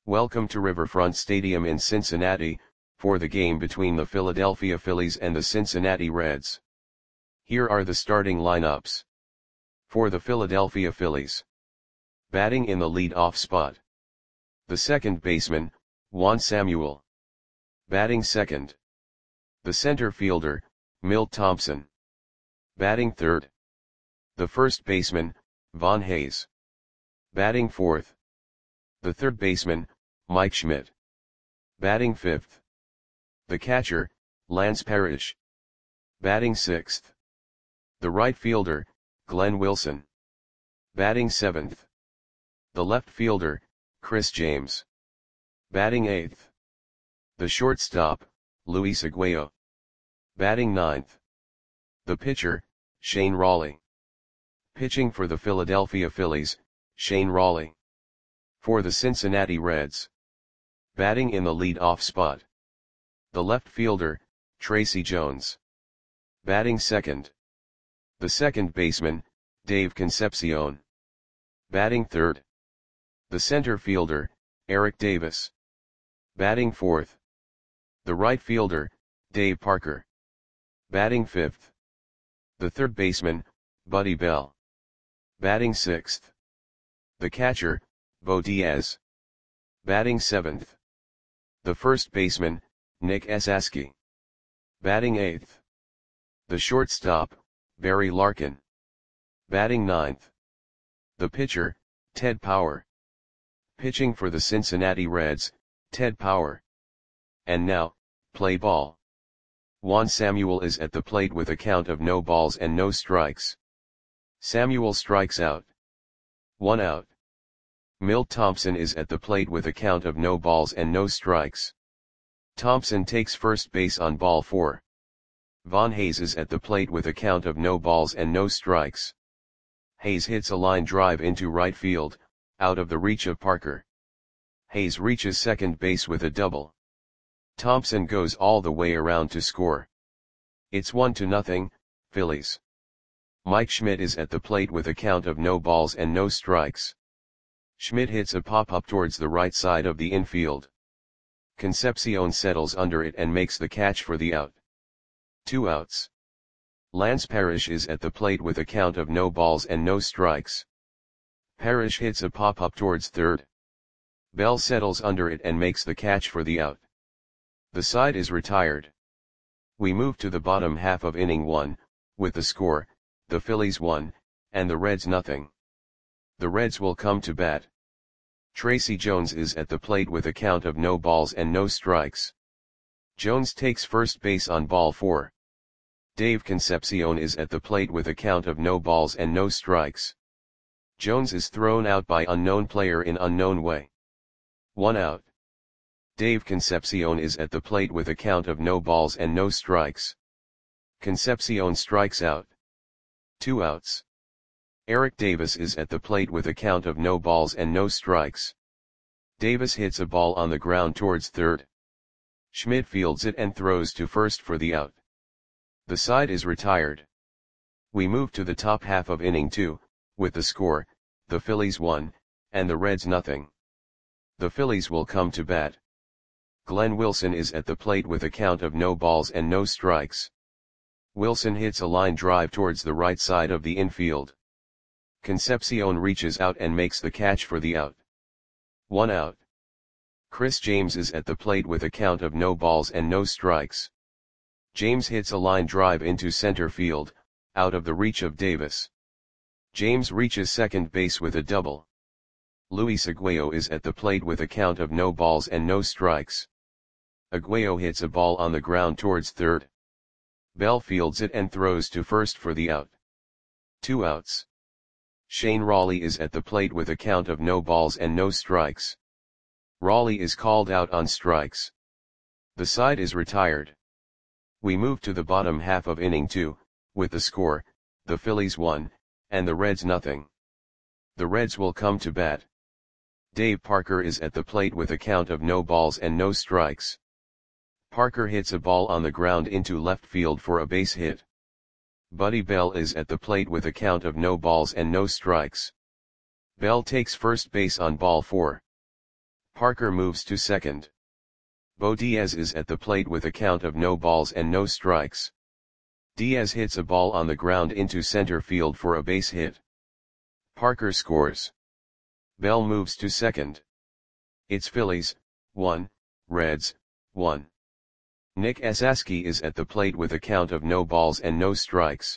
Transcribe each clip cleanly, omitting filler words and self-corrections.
Welcome to Riverfront Stadium in Cincinnati, for the game between the Philadelphia Phillies and the Cincinnati Reds. Here are the starting lineups. For the Philadelphia Phillies. Batting in the lead-off spot. The second baseman, Juan Samuel. Batting second. The center fielder, Milt Thompson. Batting third. The first baseman, Von Hayes. Batting fourth. The third baseman, Mike Schmidt. Batting fifth. The catcher, Lance Parrish. Batting sixth. The right fielder, Glenn Wilson. Batting seventh. The left fielder, Chris James. Batting eighth. The shortstop, Luis Aguayo. Batting ninth. The pitcher, Shane Rawley. Pitching for the Philadelphia Phillies, Shane Rawley. For the Cincinnati Reds. Batting in the lead-off spot. The left fielder, Tracy Jones. Batting second. The second baseman, Dave Concepcion. Batting third. The center fielder, Eric Davis. Batting fourth. The right fielder, Dave Parker. Batting fifth. The third baseman, Buddy Bell. Batting sixth. The catcher, Bo Diaz. Batting seventh. The first baseman, Nick Esasky. Batting eighth. The shortstop, Barry Larkin. Batting ninth. The pitcher, Ted Power. Pitching for the Cincinnati Reds, Ted Power. And now, play ball. Juan Samuel is at the plate with a count of no balls and no strikes. Samuel strikes out. 1 out. Milt Thompson is at the plate with a count of no balls and no strikes. Thompson takes first base on ball 4. Von Hayes is at the plate with a count of no balls and no strikes. Hayes hits a line drive into right field, out of the reach of Parker. Hayes reaches second base with a double. Thompson goes all the way around to score. It's 1-0, Phillies. Mike Schmidt is at the plate with a count of no balls and no strikes. Schmidt hits a pop-up towards the right side of the infield. Concepcion settles under it and makes the catch for the out. 2 outs. Lance Parrish is at the plate with a count of no balls and no strikes. Parrish hits a pop-up towards third. Bell settles under it and makes the catch for the out. The side is retired. We move to the bottom half of inning 1, with the score, the Phillies 1, and the Reds 0. The Reds will come to bat. Tracy Jones is at the plate with a count of no balls and no strikes. Jones takes first base on ball 4. Dave Concepcion is at the plate with a count of no balls and no strikes. Jones is thrown out by unknown player in unknown way. 1 out. Dave Concepcion is at the plate with a count of no balls and no strikes. Concepcion strikes out. 2 outs. Eric Davis is at the plate with a count of no balls and no strikes. Davis hits a ball on the ground towards third. Schmidt fields it and throws to first for the out. The side is retired. We move to the top half of inning 2, with the score, the Phillies 1, and the Reds 0. The Phillies will come to bat. Glenn Wilson is at the plate with a count of no balls and no strikes. Wilson hits a line drive towards the right side of the infield. Concepcion reaches out and makes the catch for the out. 1 out. Chris James is at the plate with a count of no balls and no strikes. James hits a line drive into center field, out of the reach of Davis. James reaches second base with a double. Luis Aguayo is at the plate with a count of no balls and no strikes. Aguayo hits a ball on the ground towards third. Bell fields it and throws to first for the out. 2 outs. Shane Rawley is at the plate with a count of no balls and no strikes. Rawley is called out on strikes. The side is retired. We move to the bottom half of inning 2, with the score, the Phillies 1, and the Reds 0. The Reds will come to bat. Dave Parker is at the plate with a count of no balls and no strikes. Parker hits a ball on the ground into left field for a base hit. Buddy Bell is at the plate with a count of no balls and no strikes. Bell takes first base on ball 4. Parker moves to second. Bo Diaz is at the plate with a count of no balls and no strikes. Diaz hits a ball on the ground into center field for a base hit. Parker scores. Bell moves to second. It's Phillies, 1, Reds, 1. Nick Esasky is at the plate with a count of no balls and no strikes.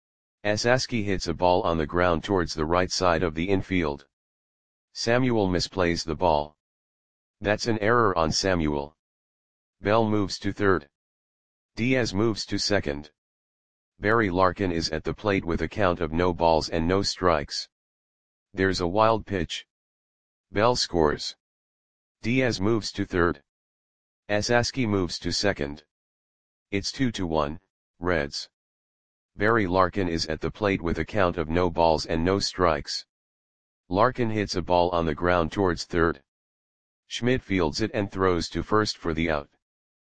Esasky hits a ball on the ground towards the right side of the infield. Samuel misplays the ball. That's an error on Samuel. Bell moves to third. Diaz moves to second. Barry Larkin is at the plate with a count of no balls and no strikes. There's a wild pitch. Bell scores. Diaz moves to third. Esasky moves to second. It's 2-1, Reds. Barry Larkin is at the plate with a count of no balls and no strikes. Larkin hits a ball on the ground towards third. Schmidt fields it and throws to first for the out.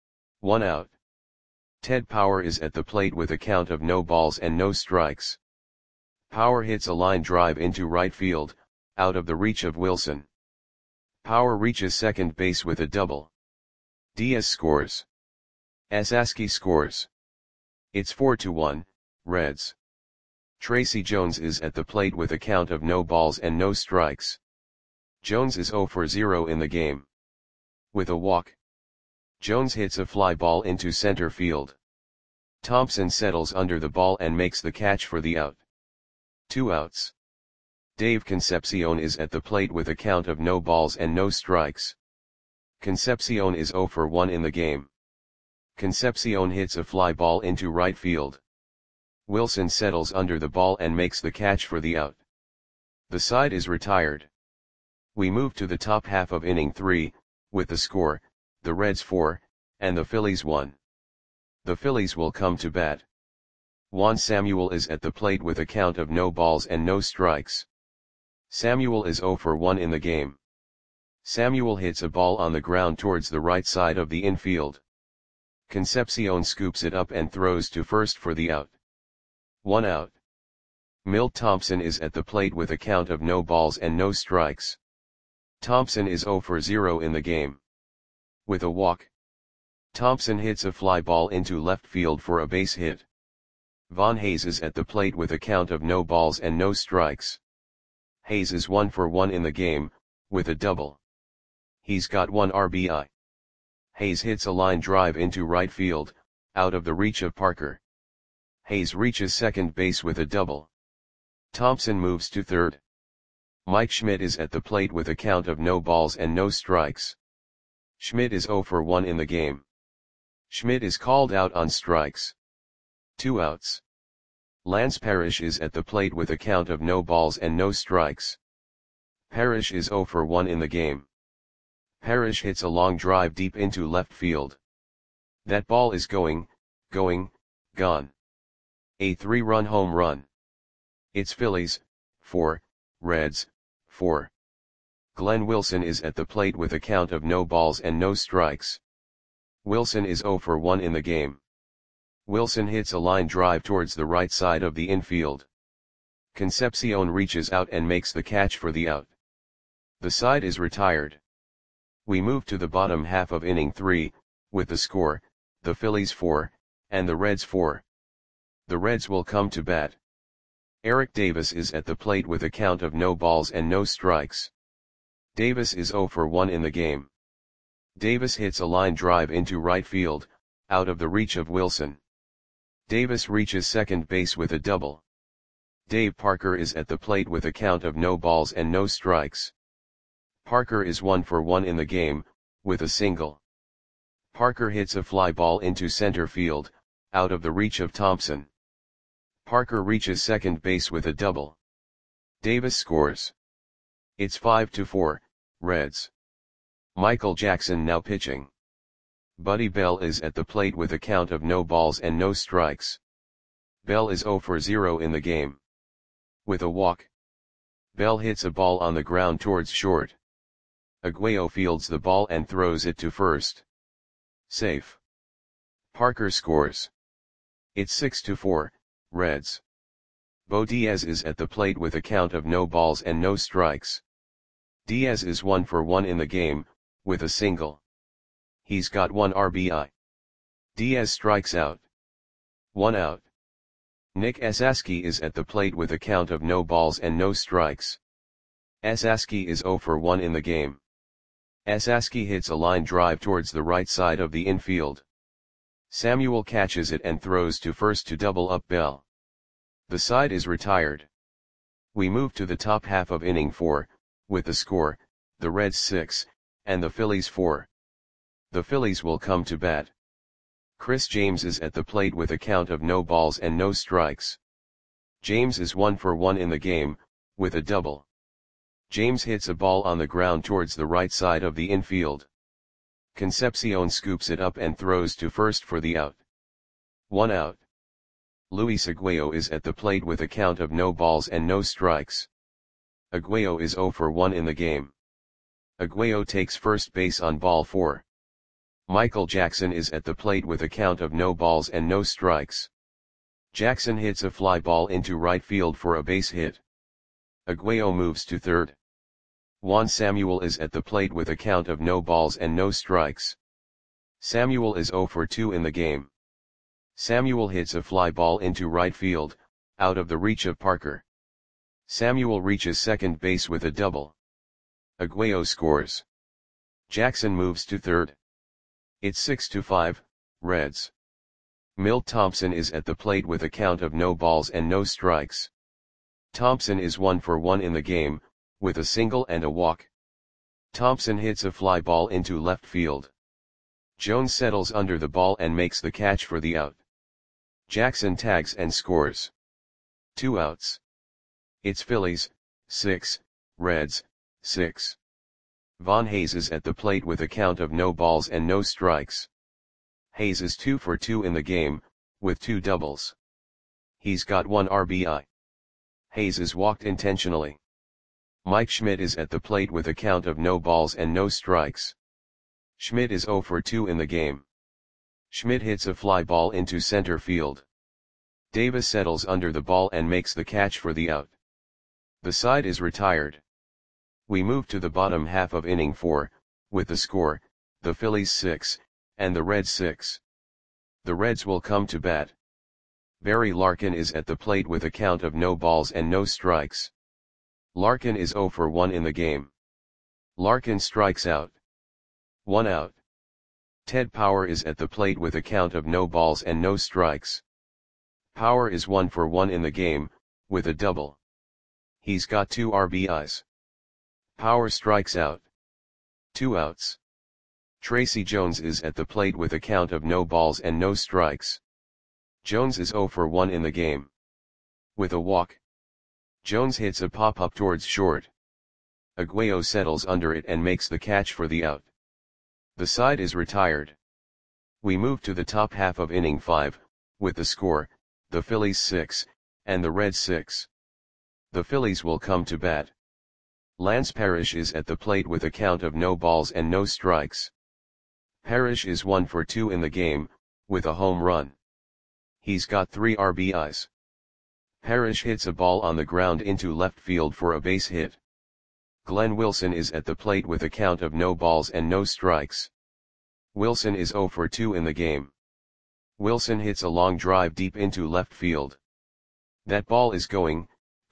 1 out. Ted Power is at the plate with a count of no balls and no strikes. Power hits a line drive into right field, out of the reach of Wilson. Power reaches second base with a double. Diaz scores. Esasky scores. It's 4-1, Reds. Tracy Jones is at the plate with a count of no balls and no strikes. Jones is 0 for 0 in the game. With a walk. Jones hits a fly ball into center field. Thompson settles under the ball and makes the catch for the out. 2 outs. Dave Concepcion is at the plate with a count of no balls and no strikes. Concepcion is 0 for 1 in the game. Concepcion hits a fly ball into right field. Wilson settles under the ball and makes the catch for the out. The side is retired. We move to the top half of inning 3, with the score, the Reds 4, and the Phillies 1. The Phillies will come to bat. Juan Samuel is at the plate with a count of no balls and no strikes. Samuel is 0 for 1 in the game. Samuel hits a ball on the ground towards the right side of the infield. Concepcion scoops it up and throws to first for the out. 1 out. Milt Thompson is at the plate with a count of no balls and no strikes. Thompson is 0 for 0 in the game. With a walk. Thompson hits a fly ball into left field for a base hit. Von Hayes is at the plate with a count of no balls and no strikes. Hayes is 1 for 1 in the game, with a double. He's got 1 RBI. Hayes hits a line drive into right field, out of the reach of Parker. Hayes reaches second base with a double. Thompson moves to third. Mike Schmidt is at the plate with a count of no balls and no strikes. Schmidt is 0 for 1 in the game. Schmidt is called out on strikes. 2 outs. Lance Parrish is at the plate with a count of no balls and no strikes. Parrish is 0 for 1 in the game. Parrish hits a long drive deep into left field. That ball is gone. A 3-run home run. It's Phillies, 4, Reds, 4. Glenn Wilson is at the plate with a count of no balls and no strikes. Wilson is 0 for 1 in the game. Wilson hits a line drive towards the right side of the infield. Concepcion reaches out and makes the catch for the out. The side is retired. We move to the bottom half of inning 3, with the score, the Phillies 4, and the Reds 4. The Reds will come to bat. Eric Davis is at the plate with a count of no balls and no strikes. Davis is 0 for 1 in the game. Davis hits a line drive into right field, out of the reach of Wilson. Davis reaches second base with a double. Dave Parker is at the plate with a count of no balls and no strikes. Parker is 1 for 1 in the game, with a single. Parker hits a fly ball into center field, out of the reach of Thompson. Parker reaches second base with a double. Davis scores. It's 5-4, Reds. Michael Jackson now pitching. Buddy Bell is at the plate with a count of no balls and no strikes. Bell is 0 for 0 in the game. With a walk. Bell hits a ball on the ground towards short. Aguayo fields the ball and throws it to first. Safe. Parker scores. It's 6-4, Reds. Bo Diaz is at the plate with a count of no balls and no strikes. Diaz is 1 for 1 in the game, with a single. He's got 1 RBI. Diaz strikes out. 1 out. Nick Esaski is at the plate with a count of no balls and no strikes. Esaski is 0 for 1 in the game. Esaski hits a line drive towards the right side of the infield. Samuel catches it and throws to first to double up Bell. The side is retired. We move to the top half of inning 4, with the score, the Reds 6, and the Phillies 4. The Phillies will come to bat. Chris James is at the plate with a count of no balls and no strikes. James is 1 for 1 in the game, with a double. James hits a ball on the ground towards the right side of the infield. Concepcion scoops it up and throws to first for the out. 1 out. Luis Aguayo is at the plate with a count of no balls and no strikes. Aguayo is 0 for 1 in the game. Aguayo takes first base on ball 4. Michael Jackson is at the plate with a count of no balls and no strikes. Jackson hits a fly ball into right field for a base hit. Aguayo moves to third. Juan Samuel is at the plate with a count of no balls and no strikes. Samuel is 0 for 2 in the game. Samuel hits a fly ball into right field, out of the reach of Parker. Samuel reaches second base with a double. Aguayo scores. Jackson moves to third. It's 6-5, Reds. Milt Thompson is at the plate with a count of no balls and no strikes. Thompson is 1 for 1 in the game, with a single and a walk. Thompson hits a fly ball into left field. Jones settles under the ball and makes the catch for the out. Jackson tags and scores. 2 outs. It's Phillies, 6, Reds, 6. Von Hayes is at the plate with a count of no balls and no strikes. Hayes is 2 for 2 in the game, with 2 doubles. He's got 1 RBI. Hayes is walked intentionally. Mike Schmidt is at the plate with a count of no balls and no strikes. Schmidt is 0 for 2 in the game. Schmidt hits a fly ball into center field. Davis settles under the ball and makes the catch for the out. The side is retired. We move to the bottom half of inning 4, with the score, the Phillies 6, and the Reds 6. The Reds will come to bat. Barry Larkin is at the plate with a count of no balls and no strikes. Larkin is 0 for 1 in the game. Larkin strikes out. 1 out. Ted Power is at the plate with a count of no balls and no strikes. Power is 1 for 1 in the game, with a double. He's got 2 RBIs. Power strikes out. 2 outs. Tracy Jones is at the plate with a count of no balls and no strikes. Jones is 0 for 1 in the game. With a walk. Jones hits a pop-up towards short. Aguayo settles under it and makes the catch for the out. The side is retired. We move to the top half of inning 5, with the score, the Phillies 6, and the Reds 6. The Phillies will come to bat. Lance Parrish is at the plate with a count of no balls and no strikes. Parrish is 1 for 2 in the game, with a home run. He's got 3 RBIs. Parrish hits a ball on the ground into left field for a base hit. Glenn Wilson is at the plate with a count of no balls and no strikes. Wilson is 0 for 2 in the game. Wilson hits a long drive deep into left field. That ball is gone.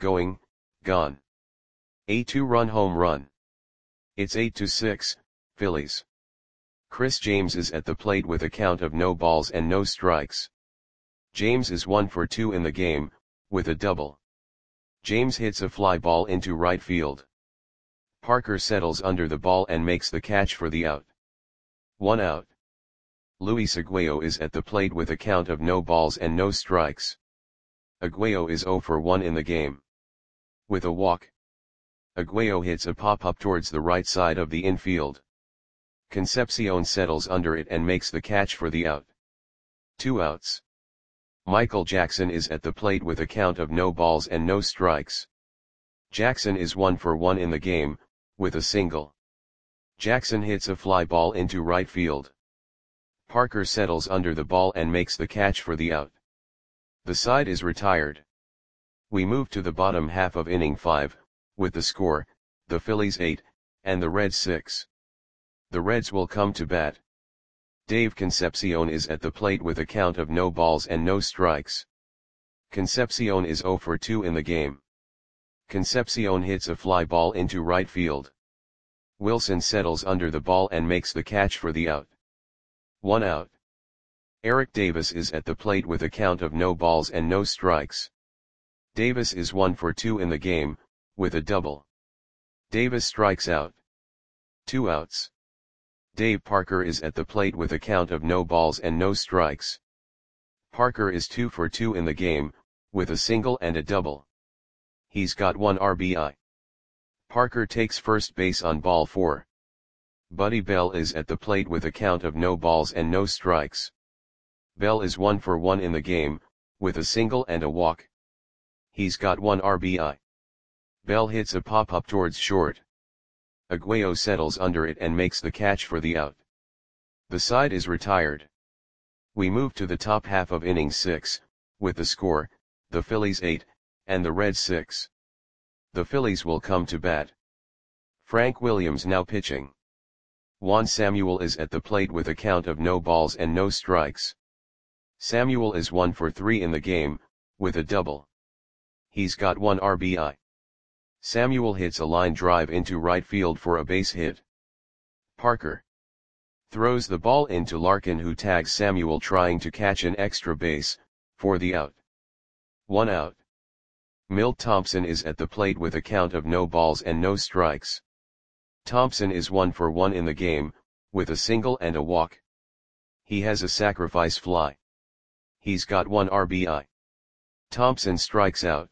A 2-run home run. It's 8-6, Phillies. Chris James is at the plate with a count of no balls and no strikes. James is 1 for 2 in the game, with a double. James hits a fly ball into right field. Parker settles under the ball and makes the catch for the out. 1 out. Luis Aguayo is at the plate with a count of no balls and no strikes. Aguayo is 0 for 1 in the game. With a walk. Aguayo hits a pop-up towards the right side of the infield. Concepcion settles under it and makes the catch for the out. 2 outs. Michael Jackson is at the plate with a count of no balls and no strikes. Jackson is 1 for 1 in the game, with a single. Jackson hits a fly ball into right field. Parker settles under the ball and makes the catch for the out. The side is retired. We move to the bottom half of inning 5, with the score, the Phillies 8, and the Reds 6. The Reds will come to bat. Dave Concepcion is at the plate with a count of no balls and no strikes. Concepcion is 0 for 2 in the game. Concepcion hits a fly ball into right field. Wilson settles under the ball and makes the catch for the out. 1 out. Eric Davis is at the plate with a count of no balls and no strikes. Davis is 1 for 2 in the game, with a double. Davis strikes out. 2 outs. Dave Parker is at the plate with a count of no balls and no strikes. Parker is 2 for 2 in the game, with a single and a double. He's got 1 RBI. Parker takes first base on ball 4. Buddy Bell is at the plate with a count of no balls and no strikes. Bell is 1 for 1 in the game, with a single and a walk. He's got 1 RBI. Bell hits a pop-up towards short. Aguayo settles under it and makes the catch for the out. The side is retired. We move to the top half of inning 6, with the score, the Phillies 8, and the Reds 6. The Phillies will come to bat. Frank Williams now pitching. Juan Samuel is at the plate with a count of no balls and no strikes. Samuel is 1 for 3 in the game, with a double. He's got 1 RBI. Samuel hits a line drive into right field for a base hit. Parker throws the ball into Larkin, who tags Samuel trying to catch an extra base, for the out. 1 out. Milt Thompson is at the plate with a count of no balls and no strikes. Thompson is 1 for 1 in the game, with a single and a walk. He has a sacrifice fly. He's got 1 RBI. Thompson strikes out.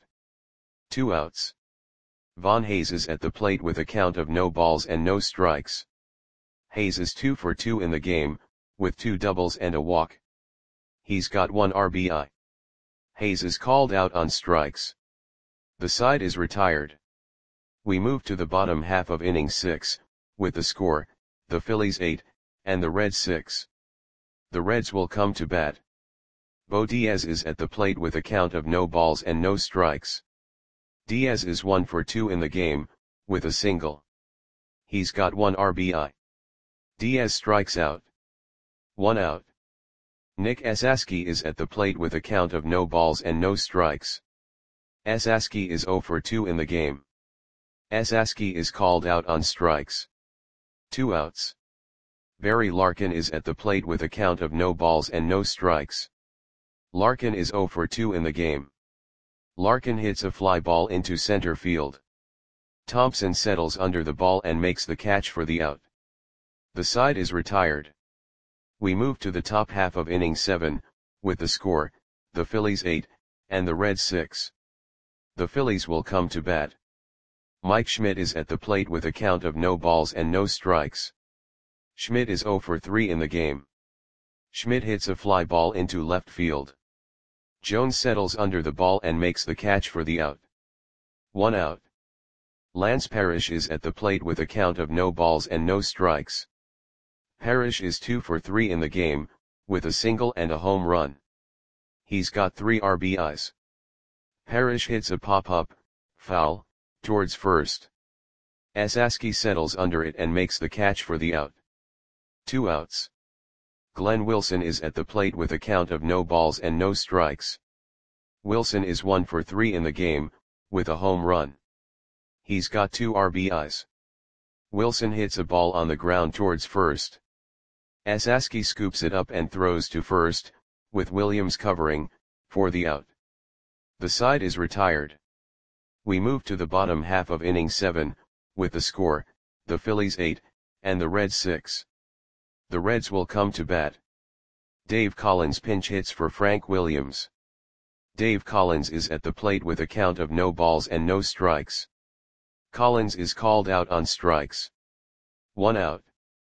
2 outs. Von Hayes is at the plate with a count of no balls and no strikes. Hayes is 2 for 2 in the game, with 2 doubles and a walk. He's got 1 RBI. Hayes is called out on strikes. The side is retired. We move to the bottom half of inning 6, with the score, the Phillies 8, and the Reds 6. The Reds will come to bat. Bo Diaz is at the plate with a count of no balls and no strikes. Diaz is 1 for 2 in the game, with a single. He's got 1 RBI. Diaz strikes out. 1 out. Nick Esasky is at the plate with a count of no balls and no strikes. Esasky is 0 for 2 in the game. Esasky is called out on strikes. 2 outs. Barry Larkin is at the plate with a count of no balls and no strikes. Larkin is 0 for 2 in the game. Larkin hits a fly ball into center field. Thompson settles under the ball and makes the catch for the out. The side is retired. We move to the top half of inning 7, with the score, the Phillies 8, and the Reds 6. The Phillies will come to bat. Mike Schmidt is at the plate with a count of no balls and no strikes. Schmidt is 0 for 3 in the game. Schmidt hits a fly ball into left field. Jones settles under the ball and makes the catch for the out. 1 out. Lance Parrish is at the plate with a count of no balls and no strikes. Parrish is 2 for 3 in the game, with a single and a home run. He's got 3 RBIs. Parrish hits a pop-up, foul, towards first. Esasky settles under it and makes the catch for the out. 2 outs. Glenn Wilson is at the plate with a count of no balls and no strikes. Wilson is 1 for 3 in the game, with a home run. He's got 2 RBIs. Wilson hits a ball on the ground towards first. Esasky scoops it up and throws to first, with Williams covering, for the out. The side is retired. We move to the bottom half of inning 7, with the score, the Phillies 8, and the Reds 6. The Reds will come to bat. Dave Collins pinch hits for Frank Williams. Dave Collins is at the plate with a count of no balls and no strikes. Collins is called out on strikes. 1 out.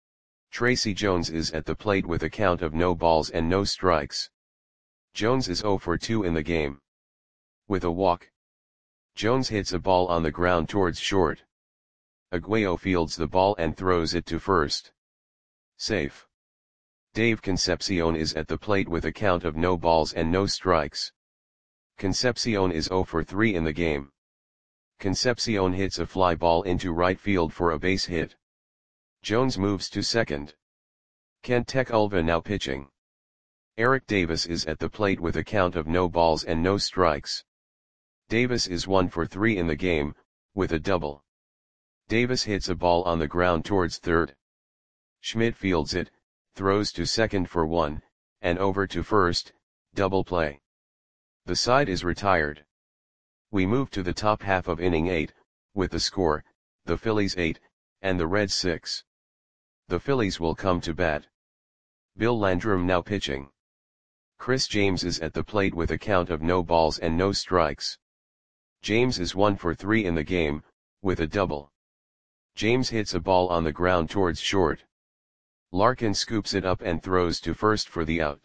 Tracy Jones is at the plate with a count of no balls and no strikes. Jones is 0 for 2 in the game. With a walk. Jones hits a ball on the ground towards short. Aguayo fields the ball and throws it to first. Safe. Dave Concepcion is at the plate with a count of no balls and no strikes. Concepcion is 0 for 3 in the game. Concepcion hits a fly ball into right field for a base hit. Jones moves to second. Kent Tekulve now pitching. Eric Davis is at the plate with a count of no balls and no strikes. Davis is 1 for 3 in the game, with a double. Davis hits a ball on the ground towards third. Schmidt fields it, throws to second for 1, and over to first, double play. The side is retired. We move to the top half of inning 8, with the score, the Phillies 8, and the Reds 6. The Phillies will come to bat. Bill Landrum now pitching. Chris James is at the plate with a count of no balls and no strikes. James is 1 for 3 in the game, with a double. James hits a ball on the ground towards short. Larkin scoops it up and throws to first for the out.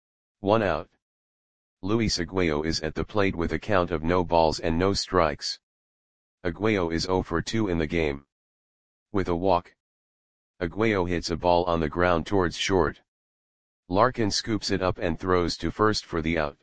1 out. Luis Aguayo is at the plate with a count of no balls and no strikes. Aguayo is 0 for 2 in the game. With a walk. Aguayo hits a ball on the ground towards short. Larkin scoops it up and throws to first for the out.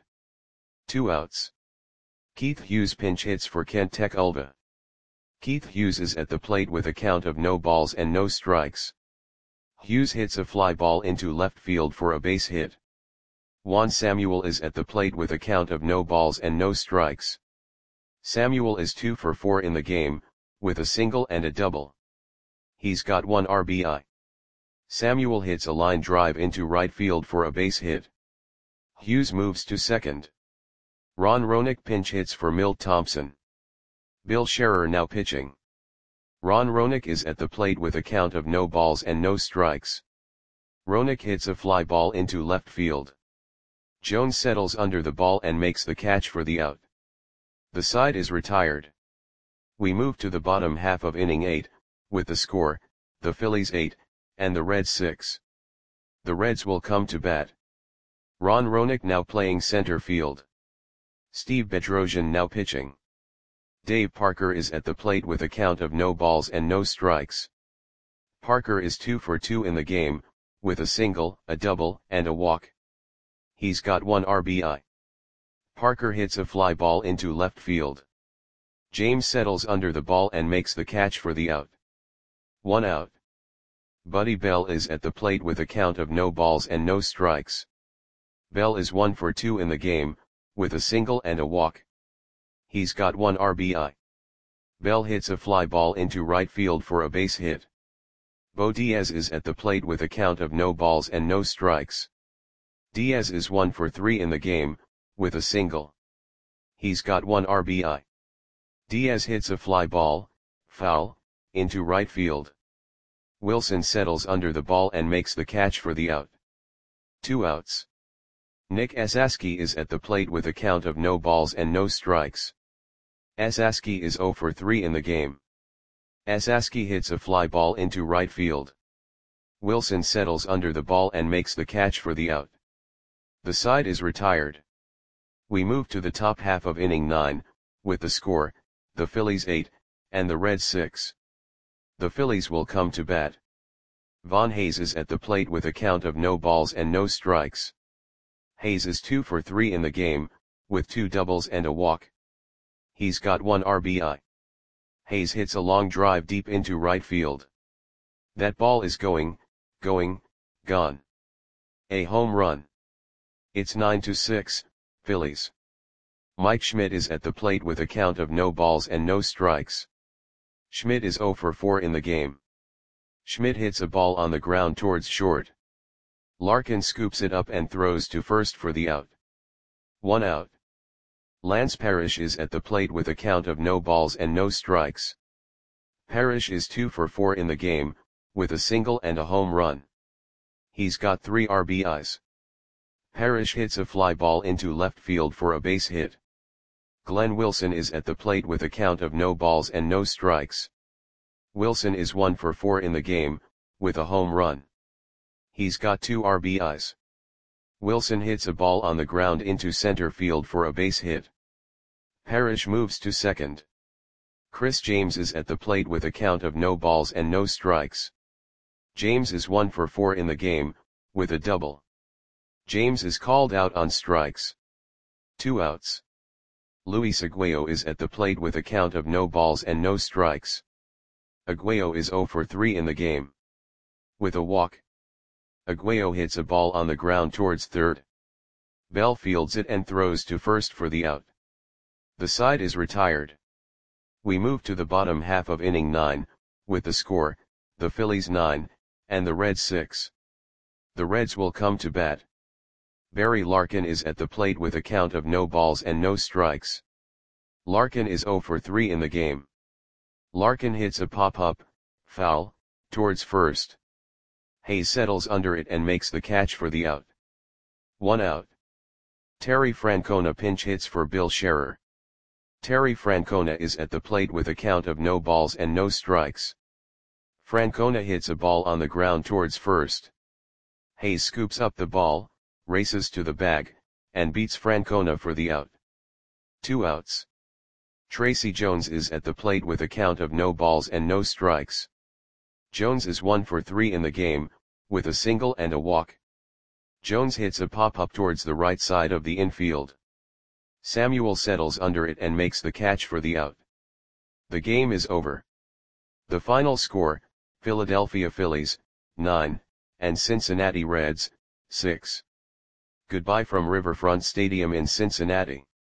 2 outs. Keith Hughes pinch hits for Kent Tekulve. Keith Hughes is at the plate with a count of no balls and no strikes. Hughes hits a fly ball into left field for a base hit. Juan Samuel is at the plate with a count of no balls and no strikes. Samuel is 2 for 4 in the game, with a single and a double. He's got 1 RBI. Samuel hits a line drive into right field for a base hit. Hughes moves to second. Ron Roenick pinch hits for Milt Thompson. Bill Scherer now pitching. Ron Roenick is at the plate with a count of no balls and no strikes. Roenick hits a fly ball into left field. Jones settles under the ball and makes the catch for the out. The side is retired. We move to the bottom half of inning 8, with the score, the Phillies 8, and the Reds 6. The Reds will come to bat. Ron Roenick now playing center field. Steve Bedrosian now pitching. Dave Parker is at the plate with a count of no balls and no strikes. Parker is 2 for 2 in the game, with a single, a double, and a walk. He's got 1 RBI. Parker hits a fly ball into left field. James settles under the ball and makes the catch for the out. 1 out. Buddy Bell is at the plate with a count of no balls and no strikes. Bell is 1 for 2 in the game, with a single and a walk. He's got 1 RBI. Bell hits a fly ball into right field for a base hit. Bo Diaz is at the plate with a count of no balls and no strikes. Diaz is 1 for 3 in the game, with a single. He's got 1 RBI. Diaz hits a fly ball, foul, into right field. Wilson settles under the ball and makes the catch for the out. 2 outs. Nick Esasky is at the plate with a count of no balls and no strikes. Esasky is 0 for 3 in the game. Esasky hits a fly ball into right field. Wilson settles under the ball and makes the catch for the out. The side is retired. We move to the top half of inning 9, with the score, the Phillies 8, and the Reds 6. The Phillies will come to bat. Von Hayes is at the plate with a count of no balls and no strikes. Hayes is 2 for 3 in the game, with 2 doubles and a walk. He's got 1 RBI. Hayes hits a long drive deep into right field. That ball is gone. A home run. It's 9-6, Phillies. Mike Schmidt is at the plate with a count of no balls and no strikes. Schmidt is 0 for 4 in the game. Schmidt hits a ball on the ground towards short. Larkin scoops it up and throws to first for the out. 1 out. Lance Parrish is at the plate with a count of no balls and no strikes. Parrish is 2 for 4 in the game, with a single and a home run. He's got 3 RBIs. Parrish hits a fly ball into left field for a base hit. Glenn Wilson is at the plate with a count of no balls and no strikes. Wilson is 1 for 4 in the game, with a home run. He's got 2 RBIs. Wilson hits a ball on the ground into center field for a base hit. Parrish moves to second. Chris James is at the plate with a count of no balls and no strikes. James is 1 for 4 in the game, with a double. James is called out on strikes. 2 outs. Luis Aguayo is at the plate with a count of no balls and no strikes. Aguayo is 0 for 3 in the game. with a walk. Aguayo hits a ball on the ground towards third. Bell fields it and throws to first for the out. The side is retired. We move to the bottom half of inning 9, with the score, the Phillies 9, and the Reds 6. The Reds will come to bat. Barry Larkin is at the plate with a count of no balls and no strikes. Larkin is 0 for 3 in the game. Larkin hits a pop-up, foul, towards first. Hayes settles under it and makes the catch for the out. 1 out. Terry Francona pinch hits for Bill Scherer. Terry Francona is at the plate with a count of no balls and no strikes. Francona hits a ball on the ground towards first. Hayes scoops up the ball, races to the bag, and beats Francona for the out. 2 outs. Tracy Jones is at the plate with a count of no balls and no strikes. Jones is 1 for 3 in the game, with a single and a walk. Jones hits a pop-up towards the right side of the infield. Samuel settles under it and makes the catch for the out. The game is over. The final score, Philadelphia Phillies, 9, and Cincinnati Reds, 6. Goodbye from Riverfront Stadium in Cincinnati.